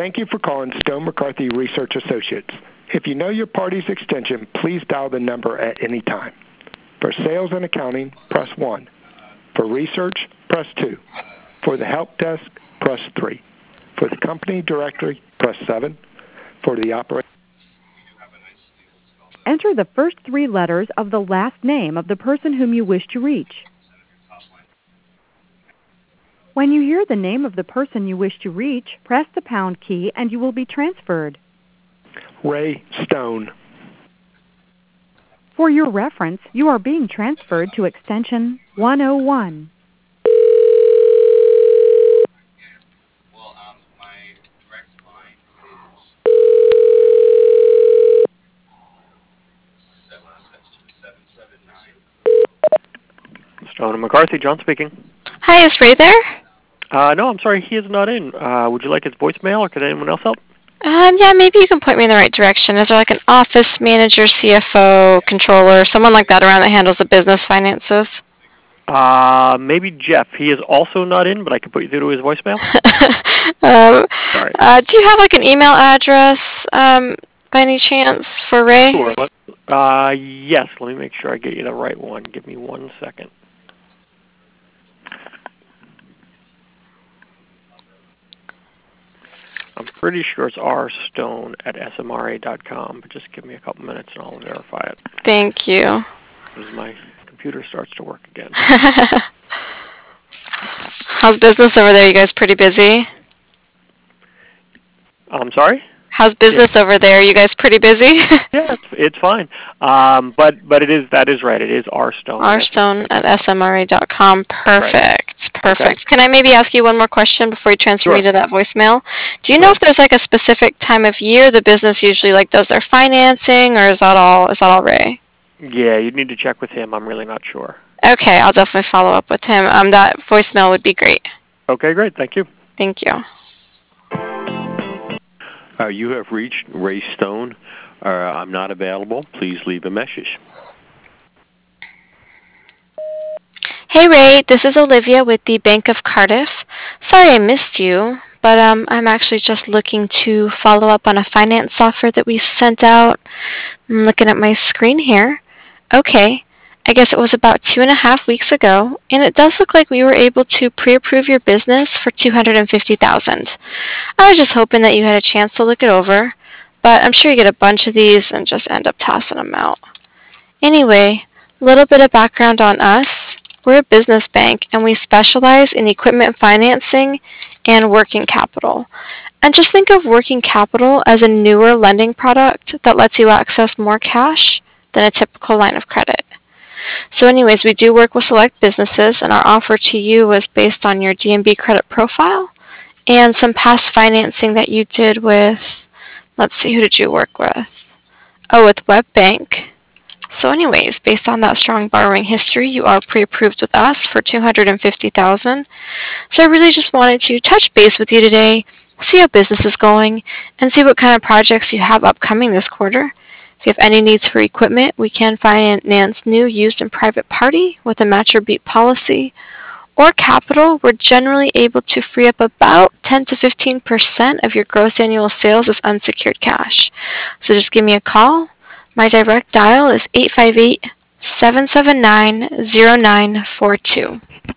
Thank you for calling Stone McCarthy Research Associates. If you know your party's extension, please dial the number at any time. For sales and accounting, press 1. For research, press 2. For the help desk, press 3. For the company directory, press 7. For the operator. Enter the first 3 letters of the last name of the person whom you wish to reach. When you hear the name of the person you wish to reach, press the pound key and you will be transferred. Ray Stone. For your reference, you are being transferred to extension 101. Stone and McCarthy, John speaking. Hi, is Ray there? No, I'm sorry, he is not in. Would you like his voicemail, or could anyone else help? Yeah, maybe you can point me in the right direction. Is there like an office manager, CFO, controller, someone like that around that handles the business finances? Maybe Jeff. He is also not in, but I can put you through to his voicemail. Sorry. Do you have like an email address by any chance for Ray? Sure. Yes, let me make sure I get you the right one. Give me 1 second. I'm pretty sure it's rstone@smra.com, but just give me a couple minutes and I'll verify it. Thank you. As my computer starts to work again. How's business over there? You guys pretty busy? I'm sorry? How's business over there? You guys pretty busy? Yeah, it's fine. But that is right. It is rstone. rstone@smra.com. Perfect. Right. Perfect. Okay. Can I maybe ask you one more question before you transfer me to that voicemail? Do you know if there's like a specific time of year the business usually like does their financing, or is that all Ray? Yeah, you'd need to check with him. I'm really not sure. Okay, I'll definitely follow up with him. That voicemail would be great. Okay, great. Thank you. Thank you. You have reached Ray Stone. I'm not available. Please leave a message. Hey Ray, this is Olivia with the Bank of Cardiff. Sorry I missed you, but I'm actually just looking to follow up on a finance offer that we sent out. I'm looking at my screen here. Okay, I guess it was about 2.5 weeks ago, and it does look like we were able to pre-approve your business for $250,000. I was just hoping that you had a chance to look it over, but I'm sure you get a bunch of these and just end up tossing them out. Anyway, a little bit of background on us. We're a business bank, and we specialize in equipment financing and working capital. And just think of working capital as a newer lending product that lets you access more cash than a typical line of credit. So anyways, we do work with select businesses, and our offer to you was based on your DNB credit profile and some past financing that you did with, let's see, who did you work with? Oh, with WebBank. So anyways, based on that strong borrowing history, you are pre-approved with us for $250,000. So I really just wanted to touch base with you today, see how business is going, and see what kind of projects you have upcoming this quarter. If you have any needs for equipment, we can finance new, used, and private party with a match or beat policy. Or capital, we're generally able to free up about 10 to 15% of your gross annual sales as unsecured cash. So just give me a call. My direct dial is 858-779-0942.